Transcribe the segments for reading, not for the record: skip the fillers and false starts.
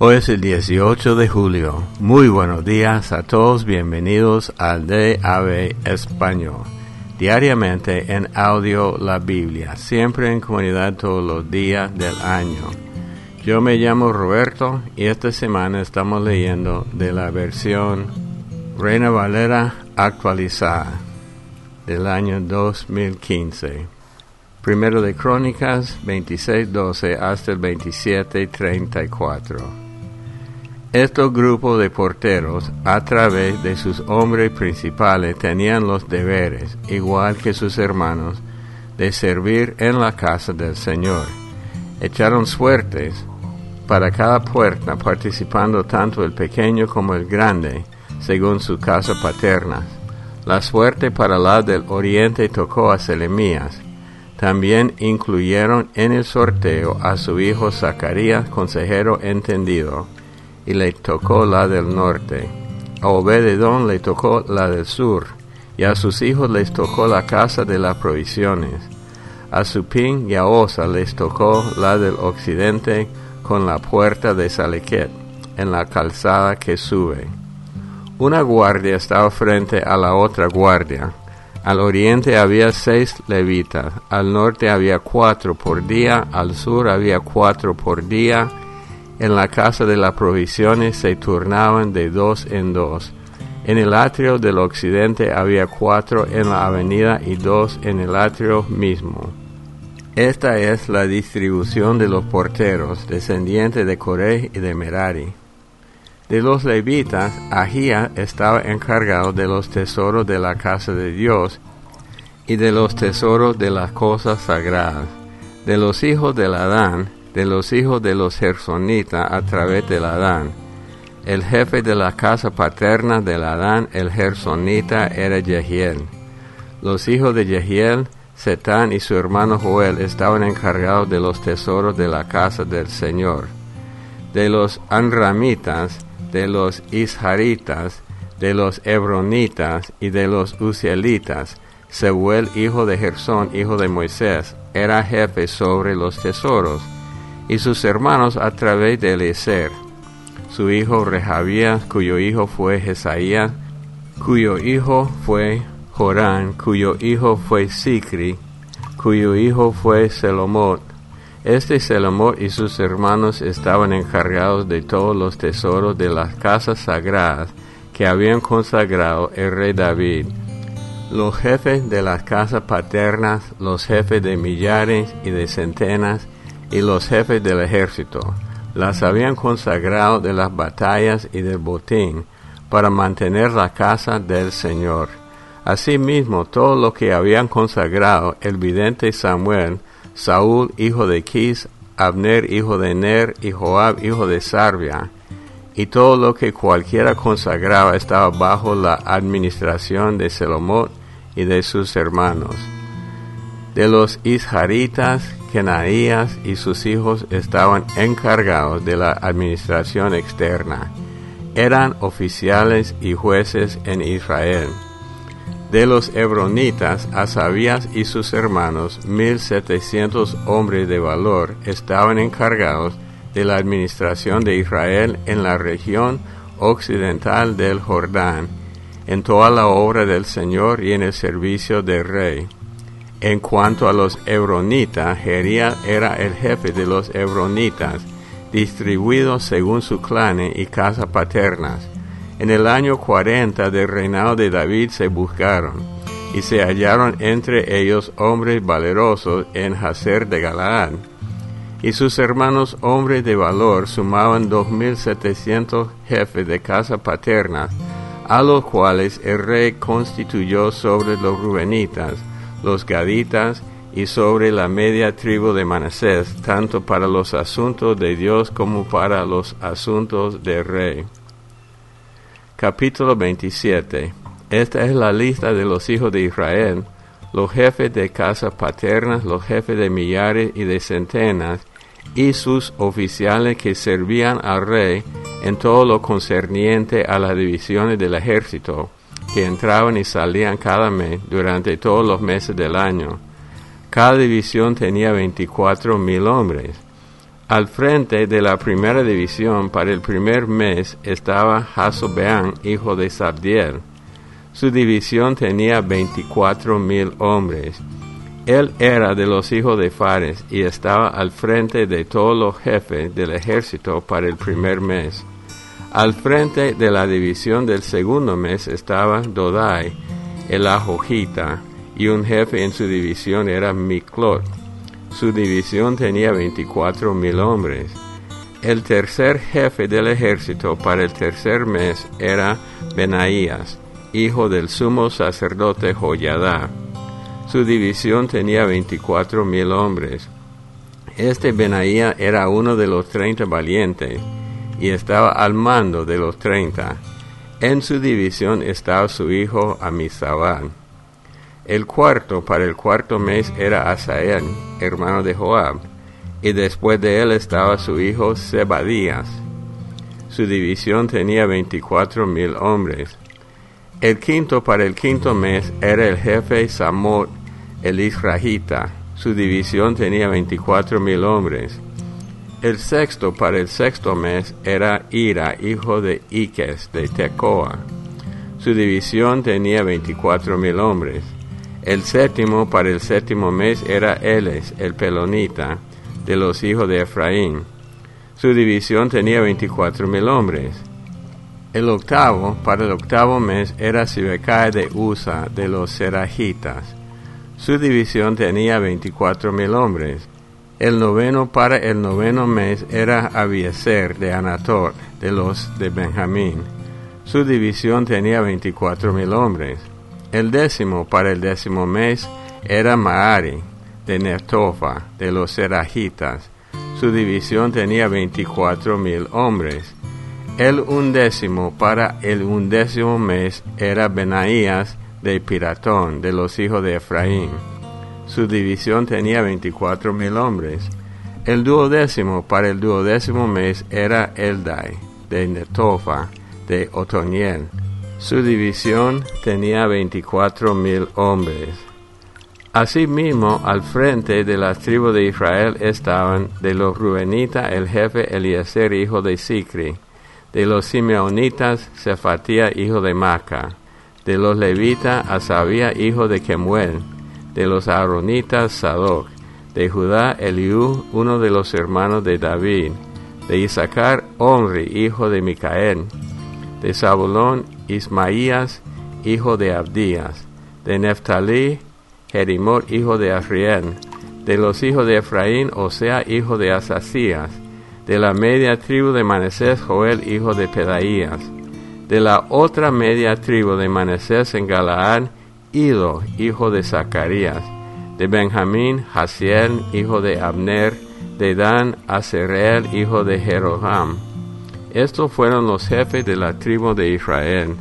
Hoy es el 18 de julio. Muy buenos días a todos. Bienvenidos al DAB Español. Diariamente en audio la Biblia, siempre en comunidad todos los días del año. Yo me llamo Roberto y esta semana estamos leyendo de la versión Reina Valera actualizada del año 2015. Primero de Crónicas 26:12 hasta el 27:34. Estos grupos de porteros, a través de sus hombres principales, tenían los deberes, igual que sus hermanos, de servir en la casa del Señor. Echaron suertes para cada puerta, participando tanto el pequeño como el grande, según su casa paterna. La suerte para la del oriente tocó a Selemías. También incluyeron en el sorteo a su hijo Zacarías, consejero entendido, y le tocó la del norte. A Obed-Edom le tocó la del sur, y a sus hijos les tocó la casa de las provisiones. A Supín y a Osa les tocó la del occidente, con la puerta de Salequet, en la calzada que sube. Una guardia estaba frente a la otra guardia. Al oriente había 6 levitas, al norte había 4 por día, al sur había 4 por día. En la casa de las provisiones se turnaban de 2 en 2. En el atrio del occidente había 4 en la avenida y 2 en el atrio mismo. Esta es la distribución de los porteros, descendientes de Coré y de Merari. De los levitas, Ahía estaba encargado de los tesoros de la casa de Dios y de los tesoros de las cosas sagradas. De los hijos de Adán, de los hijos de los gersonitas a través de Adán. El jefe de la casa paterna de Adán, el gersonita, era Jehiel. Los hijos de Jehiel, Setán y su hermano Joel estaban encargados de los tesoros de la casa del Señor. De los anramitas, de los isharitas, de los hebronitas y de los uzielitas, Seuel, hijo de Gersón, hijo de Moisés, era jefe sobre los tesoros, y sus hermanos a través de Eliezer, su hijo Rehabías, cuyo hijo fue Jesaías, cuyo hijo fue Jorán, cuyo hijo fue Sicri, cuyo hijo fue Selomot. Selomot y sus hermanos estaban encargados de todos los tesoros de las casas sagradas que habían consagrado el rey David. Los jefes de las casas paternas, los jefes de millares y de centenas, y los jefes del ejército, las habían consagrado de las batallas y del botín, para mantener la casa del Señor. Asimismo, todo lo que habían consagrado el vidente Samuel, Saúl, hijo de Quis, Abner, hijo de Ner, y Joab, hijo de Sarvia, y todo lo que cualquiera consagraba estaba bajo la administración de Selomot y de sus hermanos. De los isharitas, Kenaías y sus hijos estaban encargados de la administración externa. Eran oficiales y jueces en Israel. De los hebronitas, Asabías y sus hermanos, 1,700 hombres de valor, estaban encargados de la administración de Israel en la región occidental del Jordán, en toda la obra del Señor y en el servicio del rey. En cuanto a los hebronitas, Jerías era el jefe de los hebronitas, distribuidos según su clan y casa paternas. En el año 40 del reinado de David se buscaron, y se hallaron entre ellos hombres valerosos en Jazer de Galaad. Y sus hermanos hombres de valor sumaban 2,700 jefes de casa paternas, a los cuales el rey constituyó sobre los rubenitas, los gaditas y sobre la media tribu de Manasés, tanto para los asuntos de Dios como para los asuntos del rey. Capítulo 27. Esta es la lista de los hijos de Israel, los jefes de casas paternas, los jefes de millares y de centenas, y sus oficiales que servían al rey en todo lo concerniente a las divisiones del ejército, que entraban y salían cada mes durante todos los meses del año. Cada división tenía 24,000 hombres. Al frente de la primera división para el primer mes estaba Jasobeán, hijo de Sabdiel. Su división tenía 24,000 hombres. Él era de los hijos de Fares y estaba al frente de todos los jefes del ejército para el primer mes. Al frente de la división del segundo mes estaba Dodai, el Ahojita, y un jefe en su división era Miclot. Su división tenía 24,000 hombres. El tercer jefe del ejército para el tercer mes era Benaías, hijo del sumo sacerdote Joiada. Su división tenía 24,000 hombres. Este Benaía era uno de los 30 valientes y estaba al mando de los 30. En su división estaba su hijo Amisabad. El cuarto para el cuarto mes era Asael, hermano de Joab, y después de él estaba su hijo Zebadías. Su división tenía 24,000 hombres. El quinto para el quinto mes era el jefe Samot, el Israelita. Su división tenía 24,000 hombres. El sexto para el sexto mes era Ira, hijo de Iques, de Tecoa. Su división tenía 24,000 hombres. El séptimo para el séptimo mes era Eles, el Pelonita, de los hijos de Efraín. Su división tenía 24,000 hombres. El octavo para el octavo mes era Sibekai de Usa, de los Serajitas. Su división tenía 24,000 hombres. El noveno para el noveno mes era Abiezer de Anatot, de los de Benjamín. Su división tenía 24,000 hombres. El décimo para el décimo mes era Maari, de Netofa, de los Serajitas. Su división tenía 24,000 hombres. El undécimo para el undécimo mes era Benaías, de Piratón, de los hijos de Efraín. Su división tenía 24,000 hombres. El duodécimo para el duodécimo mes era Eldai, de Netofa, de Otoniel. Su división tenía 24,000 hombres. Asimismo, al frente de las tribus de Israel estaban de los Rubenitas el jefe Eliezer, hijo de Sicri, de los Simeonitas Cefatía, hijo de Maca, de los Levitas Asabía, hijo de Kemuel, de los Aaronitas Sadoc, de Judá Eliú, uno de los hermanos de David, de Isaacar Omri, hijo de Micael, de Zabulón Ismaías, hijo de Abdías, de Neftalí Jerimot, hijo de Asriel, de los hijos de Efraín, Osea, hijo de Asasías, de la media tribu de Manasés, Joel, hijo de Pedaías, de la otra media tribu de Manasés en Galaad, Ido, hijo de Zacarías, de Benjamín, Hasiel, hijo de Abner, de Dan, Azareel, hijo de Jeroham. Estos fueron los jefes de la tribu de Israel.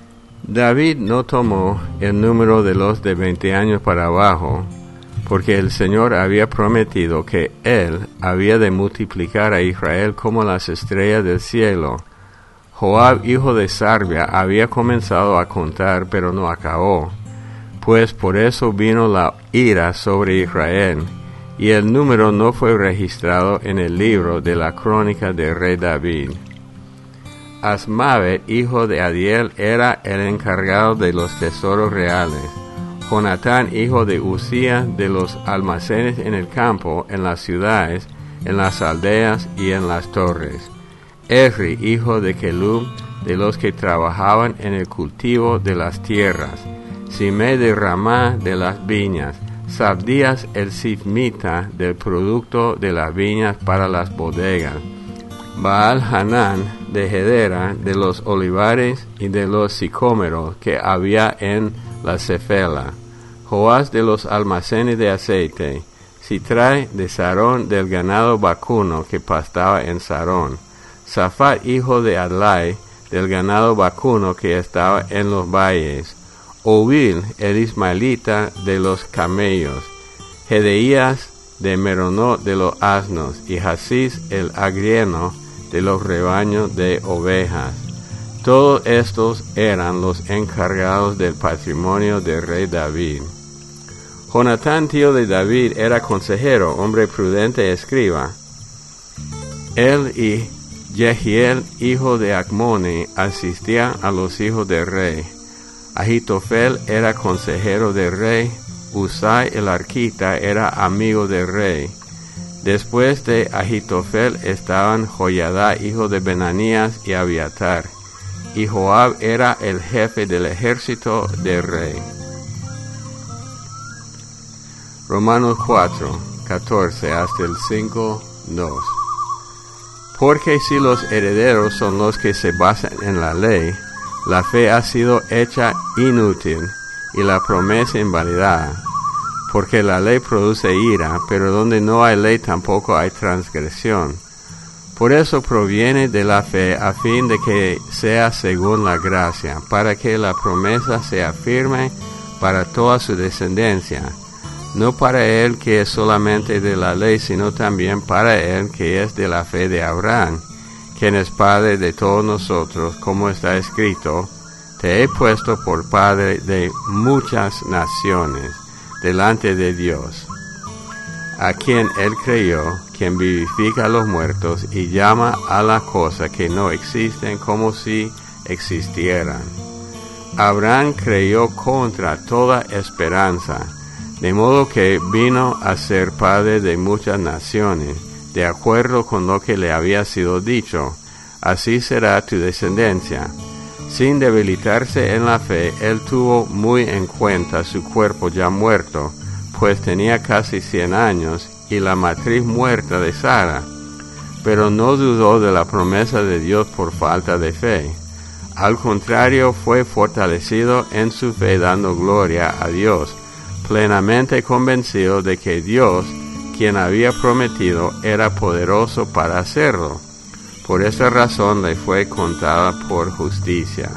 David no tomó el número de los de 20 años para abajo, porque el Señor había prometido que Él había de multiplicar a Israel como las estrellas del cielo. Joab, hijo de Sarvia, había comenzado a contar, pero no acabó, pues por eso vino la ira sobre Israel, y el número no fue registrado en el libro de la crónica del rey David. Asmavet, hijo de Adiel, era el encargado de los tesoros reales. Jonatán, hijo de Usía, de los almacenes en el campo, en las ciudades, en las aldeas y en las torres. Esri, hijo de Kelub, de los que trabajaban en el cultivo de las tierras. Simei de Ramá, de las viñas. Sabdías el Sifmita, del producto de las viñas para las bodegas. Baal Hanán, de Gedera, de los olivares y de los sicómeros que había en la Cefela. Joás, de los almacenes de aceite. Sitrai, de Sarón, del ganado vacuno que pastaba en Sarón. Safat, hijo de Adlai, del ganado vacuno que estaba en los valles. Ovil, el ismaelita, de los camellos. Gedeías, de Meronot, de los asnos. Y Hasís, el agrieno, de los rebaños de ovejas. Todos estos eran los encargados del patrimonio del rey David. Jonatán, tío de David, era consejero, hombre prudente y escriba. Él y Jehiel, hijo de Acmoni, asistían a los hijos del rey. Ahitofel era consejero del rey. Usai el arquita era amigo del rey. Después de Ahitofel estaban Joiada, hijo de Benanías, y Abiatar. Y Joab era el jefe del ejército del rey. Romanos 4, 14 hasta el 5, 2. Porque si los herederos son los que se basan en la ley, la fe ha sido hecha inútil y la promesa invalidada. Porque la ley produce ira, pero donde no hay ley tampoco hay transgresión. Por eso proviene de la fe a fin de que sea según la gracia, para que la promesa sea firme para toda su descendencia. No para él que es solamente de la ley, sino también para él que es de la fe de Abraham, quien es padre de todos nosotros, como está escrito: te he puesto por padre de muchas naciones delante de Dios, a quien él creyó, quien vivifica a los muertos y llama a las cosas que no existen como si existieran. Abraham creyó contra toda esperanza, de modo que vino a ser padre de muchas naciones, de acuerdo con lo que le había sido dicho: así será tu descendencia. Sin debilitarse en la fe, él tuvo muy en cuenta su cuerpo ya muerto, pues tenía casi 100 años, y la matriz muerta de Sara. Pero no dudó de la promesa de Dios por falta de fe. Al contrario, fue fortalecido en su fe, dando gloria a Dios, plenamente convencido de que Dios, quien había prometido, era poderoso para hacerlo. Por esa razón le fue contada por justicia.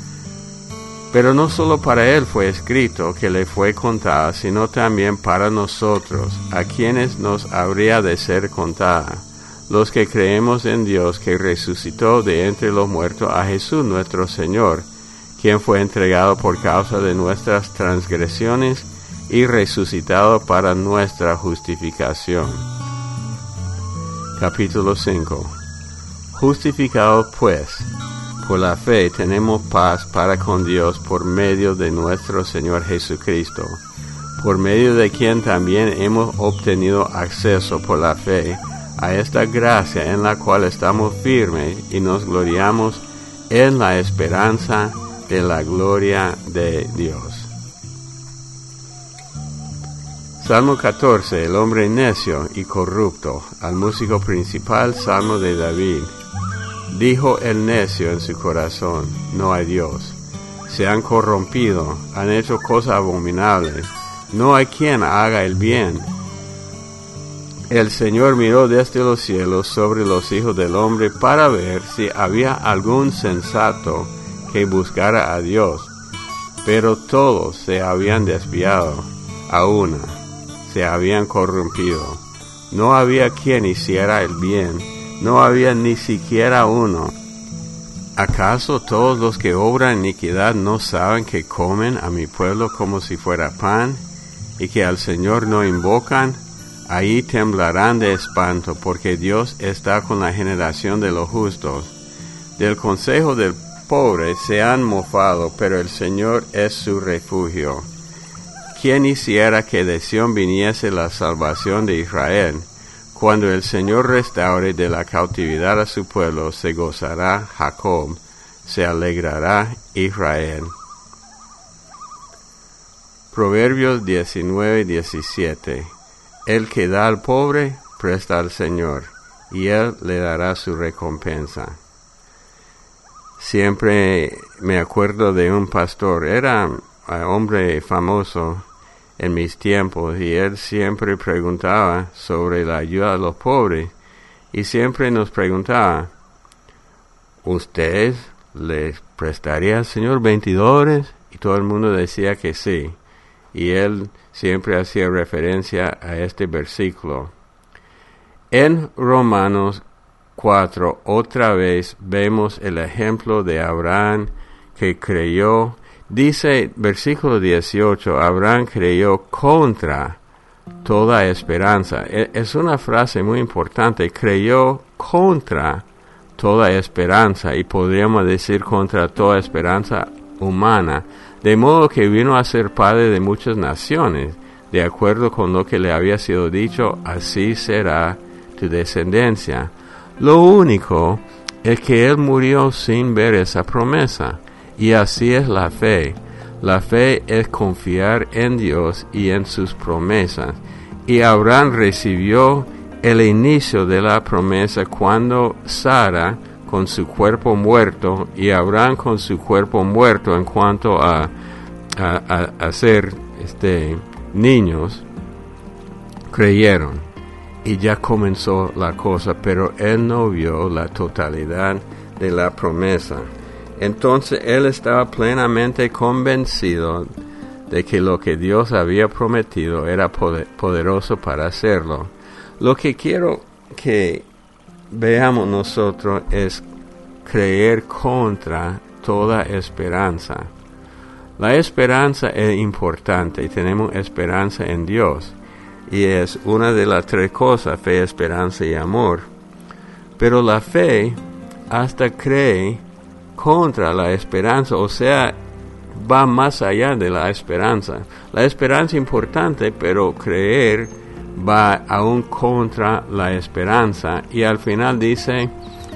Pero no solo para él fue escrito que le fue contada, sino también para nosotros, a quienes nos habría de ser contada, los que creemos en Dios, que resucitó de entre los muertos a Jesús nuestro Señor, quien fue entregado por causa de nuestras transgresiones y resucitado para nuestra justificación. Capítulo 5. Justificados pues por la fe tenemos paz para con Dios por medio de nuestro Señor Jesucristo, por medio de quien también hemos obtenido acceso por la fe a esta gracia en la cual estamos firmes y nos gloriamos en la esperanza de la gloria de Dios. Salmo 14. El hombre necio y corrupto. Al músico principal, Salmo de David. Dijo el necio en su corazón: no hay Dios. Se han corrompido, han hecho cosas abominables. No hay quien haga el bien. El Señor miró desde los cielos sobre los hijos del hombre para ver si había algún sensato que buscara a Dios. Pero todos se habían desviado, a una se habían corrompido. No había quien hiciera el bien, no había ni siquiera uno. ¿Acaso todos los que obran iniquidad no saben que comen a mi pueblo como si fuera pan, y que al Señor no invocan? Ahí temblarán de espanto, porque Dios está con la generación de los justos. Del consejo del pobre se han mofado, pero el Señor es su refugio. ¿Quién hiciera que de Sión viniese la salvación de Israel? Cuando el Señor restaure de la cautividad a su pueblo, se gozará Jacob, se alegrará Israel. Proverbios 19:17. El que da al pobre, presta al Señor, y Él le dará su recompensa. Siempre me acuerdo de un pastor, era un hombre famoso en mis tiempos, y él siempre preguntaba sobre la ayuda a los pobres, y siempre nos preguntaba: ¿ustedes les prestaría al Señor $20? Y todo el mundo decía que sí, y él siempre hacía referencia a este versículo. En Romanos 4 otra vez vemos el ejemplo de Abraham, que creyó. Dice versículo 18, Abraham creyó contra toda esperanza. Es una frase muy importante. Creyó contra toda esperanza, y podríamos decir contra toda esperanza humana, de modo que vino a ser padre de muchas naciones, de acuerdo con lo que le había sido dicho, así será tu descendencia. Lo único es que él murió sin ver esa promesa, y así es la fe. La fe es confiar en Dios y en sus promesas, y Abraham recibió el inicio de la promesa cuando Sara con su cuerpo muerto y Abraham con su cuerpo muerto en cuanto a ser niños, creyeron, y ya comenzó la cosa, pero él no vio la totalidad de la promesa. Entonces él estaba plenamente convencido de que lo que Dios había prometido era poderoso para hacerlo. Lo que quiero que veamos nosotros es creer contra toda esperanza. La esperanza es importante y tenemos esperanza en Dios, y es una de las tres cosas: fe, esperanza y amor. Pero la fe hasta cree contra la esperanza, o sea, va más allá de la esperanza. La esperanza es importante, pero creer va aún contra la esperanza. Y al final dice,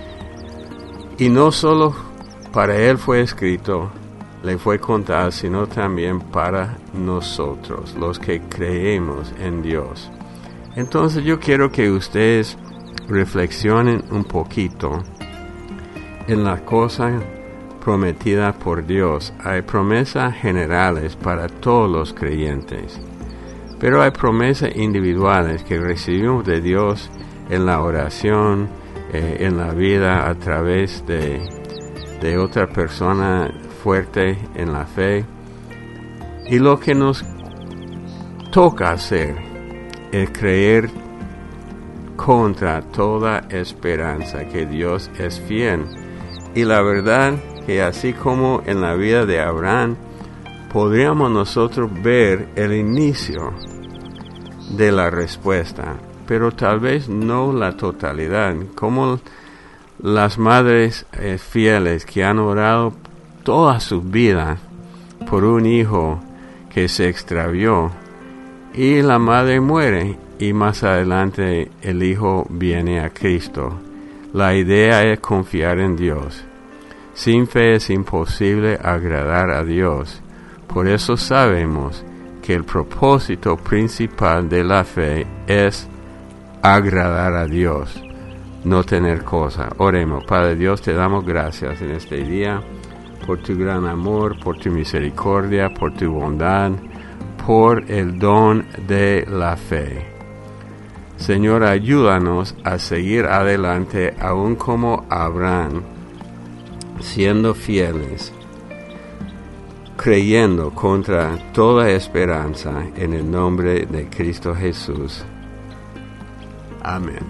y no solo para él fue escrito, le fue contado, sino también para nosotros, los que creemos en Dios. Entonces yo quiero que ustedes reflexionen un poquito en las cosas prometidas por Dios. Hay promesas generales para todos los creyentes, pero hay promesas individuales que recibimos de Dios en la oración, en la vida, a través de otra persona fuerte en la fe. Y lo que nos toca hacer es creer contra toda esperanza que Dios es fiel. Y la verdad que así como en la vida de Abraham, podríamos nosotros ver el inicio de la respuesta, pero tal vez no la totalidad, como las madres fieles que han orado toda su vida por un hijo que se extravió, y la madre muere y más adelante el hijo viene a Cristo. La idea es confiar en Dios. Sin fe es imposible agradar a Dios. Por eso sabemos que el propósito principal de la fe es agradar a Dios, no tener cosa. Oremos. Padre Dios, te damos gracias en este día por tu gran amor, por tu misericordia, por tu bondad, por el don de la fe. Señor, ayúdanos a seguir adelante, aún como Abraham, siendo fieles, creyendo contra toda esperanza, en el nombre de Cristo Jesús. Amén.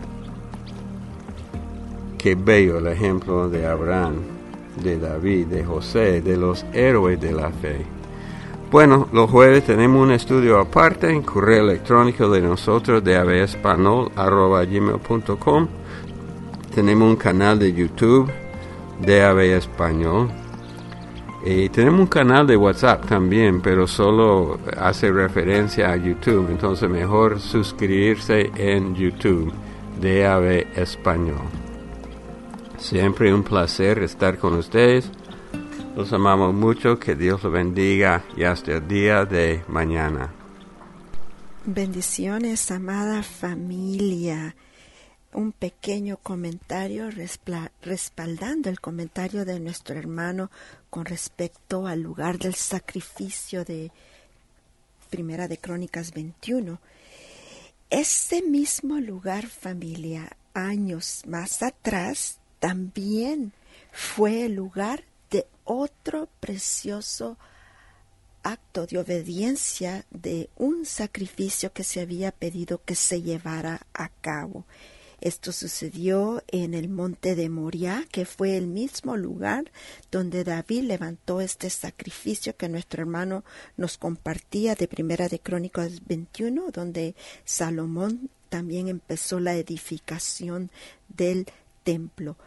Qué bello el ejemplo de Abraham, de David, de José, de los héroes de la fe. Bueno, los jueves tenemos un estudio aparte en correo electrónico de nosotros, davespanol@gmail.com. Tenemos un canal de YouTube, DAB Español. Y tenemos un canal de WhatsApp también, pero solo hace referencia a YouTube. Entonces mejor suscribirse en YouTube, DAB Español. Siempre un placer estar con ustedes. Los amamos mucho, que Dios los bendiga y hasta el día de mañana. Bendiciones, amada familia. Un pequeño comentario respaldando el comentario de nuestro hermano con respecto al lugar del sacrificio de Primera de Crónicas 21. Ese mismo lugar, familia, años más atrás, también fue el lugar de otro precioso acto de obediencia de un sacrificio que se había pedido que se llevara a cabo. Esto sucedió en el monte de Moriah, que fue el mismo lugar donde David levantó este sacrificio que nuestro hermano nos compartía de Primera de Crónicas 21, donde Salomón también empezó la edificación del templo,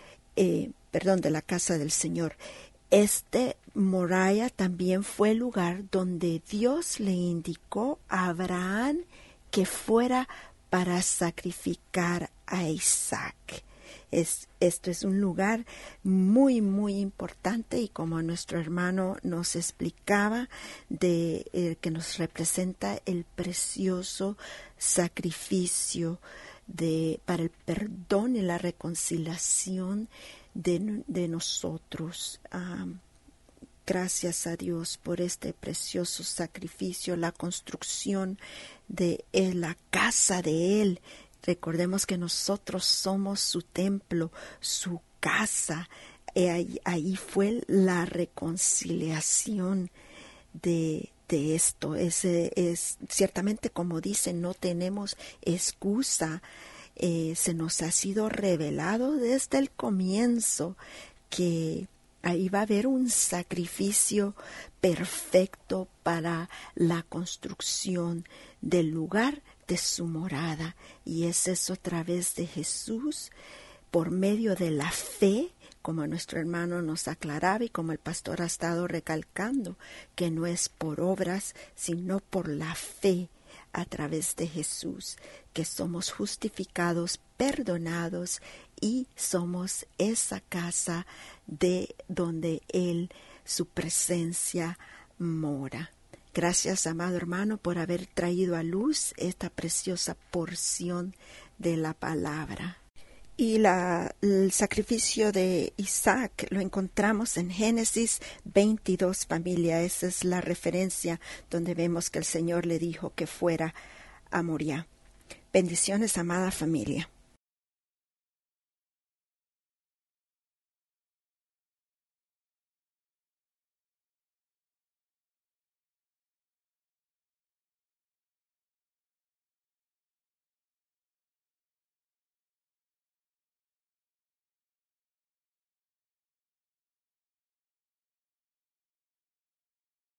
de la casa del Señor. Moriah también fue el lugar donde Dios le indicó a Abraham que fuera para sacrificar a Isaac. Esto es un lugar muy, muy importante, y como nuestro hermano nos explicaba, que nos representa el precioso sacrificio para el perdón y la reconciliación de nosotros. Gracias a Dios por este precioso sacrificio, la construcción de la casa de Él. Recordemos que nosotros somos su templo, su casa. Ahí fue la reconciliación de esto. Es ciertamente, como dicen, no tenemos excusa. Se nos ha sido revelado desde el comienzo que ahí va a haber un sacrificio perfecto para la construcción del lugar de su morada, y es eso a través de Jesús, por medio de la fe, como nuestro hermano nos aclaraba y como el pastor ha estado recalcando, que no es por obras, sino por la fe a través de Jesús, que somos justificados, perdonados, y somos esa casa de donde Él, su presencia, mora. Gracias, amado hermano, por haber traído a luz esta preciosa porción de la palabra. Y el sacrificio de Isaac lo encontramos en Génesis 22, familia. Esa es la referencia donde vemos que el Señor le dijo que fuera a Moriah. Bendiciones, amada familia.